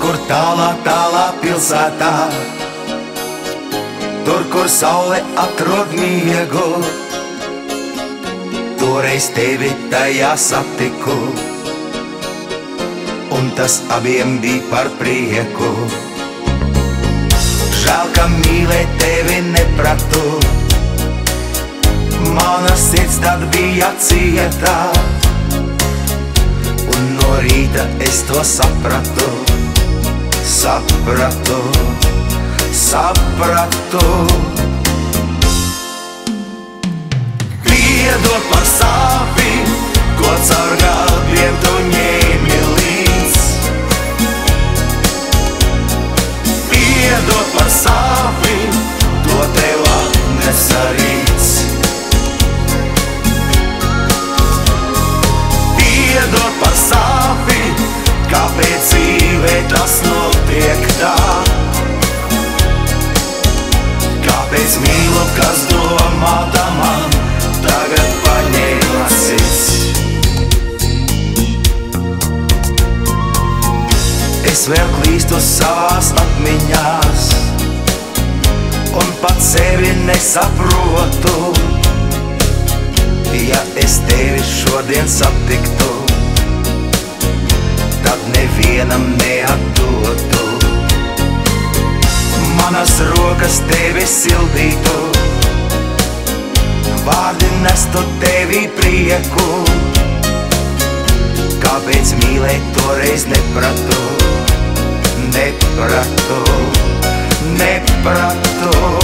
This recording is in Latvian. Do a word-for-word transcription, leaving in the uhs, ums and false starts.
kur tālā, tālā pilsētā, tur, kur saule atrod miegu, toreiz tevi tajā satiku, un tas abiem bija par prieku. Žēl, ka mīlēt tevi nepratu, mana sirds tad bija cietā, un no rīta es to sapratu, sapratu, sapratu. Piedod par sāpi, ko caur gadiem tu ņēmi līdz. Piedod par sāpi, to tev atnesa rīts. Piedod par sāpi, kāpēc dzīvē tas notiek tā. Kāpēc mīlu, kas domāta man, tagad paņēma sirds. Es vēl klīstu savās atmiņās, un pat sevi nesaprotu. Ja es tevi šodien satiktu, tad nevienam neatdotu. Manas rokas tevi sildītu, vārdi nestu tevi prieku. Kāpēc mīlēt toreiz nepratu, nepratu, nepratu.